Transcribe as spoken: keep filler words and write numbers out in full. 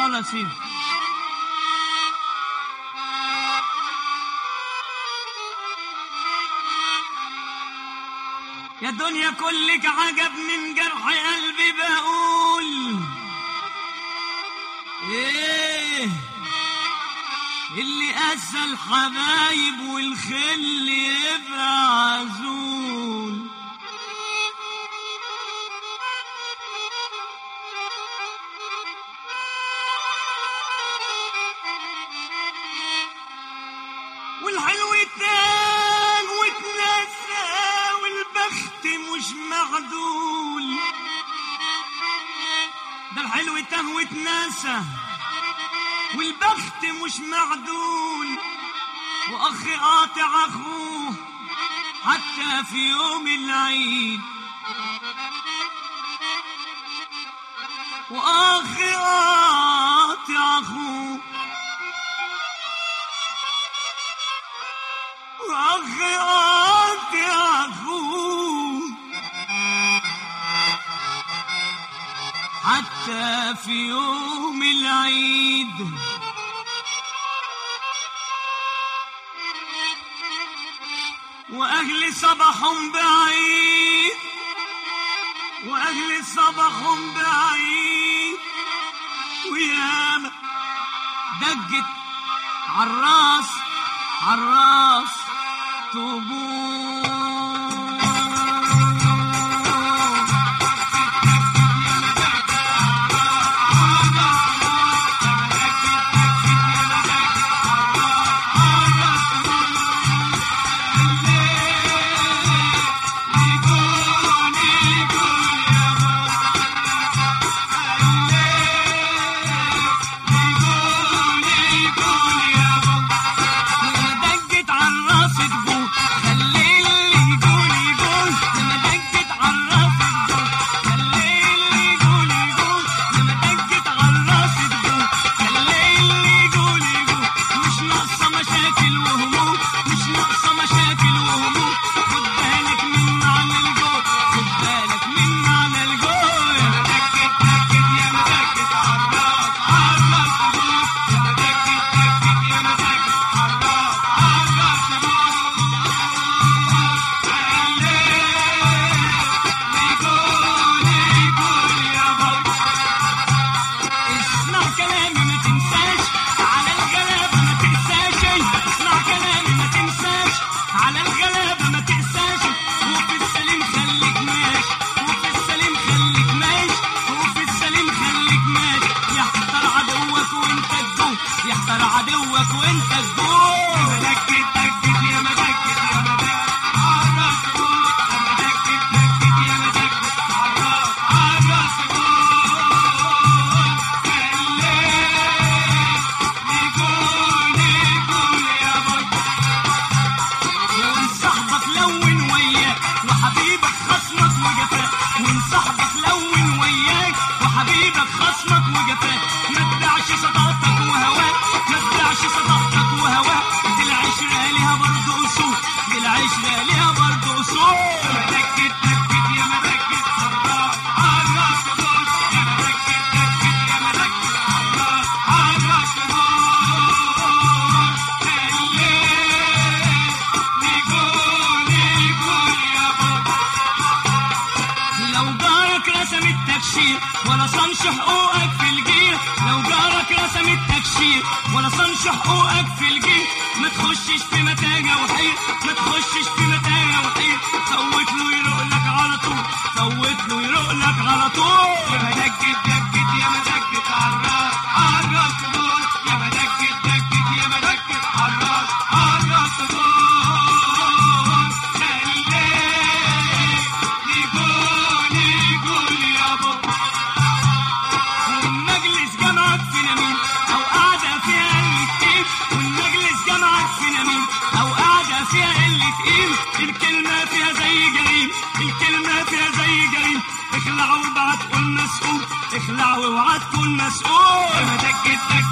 على سيدي. يا دنيا كلك عجب من جرح قلبي بقول ايه اللي قسى الحبايب والخل يبقى عزول. والحلو اتان واتنسى والبخت مش معدول. ده الحلو اتان واتنسى والبخت مش معدول. واخ قاطع اخوه حتى في يوم العيد. واخ قاطع اخوه واخ قاطع اخوه حتى في يوم العيد. واهل صباحهم بعيد واهل صباحهم بعيد. وياما دقت عالراس عالراس طبول. ولا صنش حقوقك في الجيل. لو جارك رسم التكشير ولا صنش حقوقك في الجيل. ما تخشش في متاجة وحير ما تخشش في متاجة وحير. فوت له يروق لك على طول فوت له يروق لك على طول. يا مدجت دجت يا مدجت عالراس عالراس طول. يا مدجت دجت يا مدجت عالراس عالراس طول. الكلمة فيها زي جريم الكلمة فيها زي جريم. اخلع وابعت تكون مسؤول اخلع واوعى تكون مسؤول. ما دقت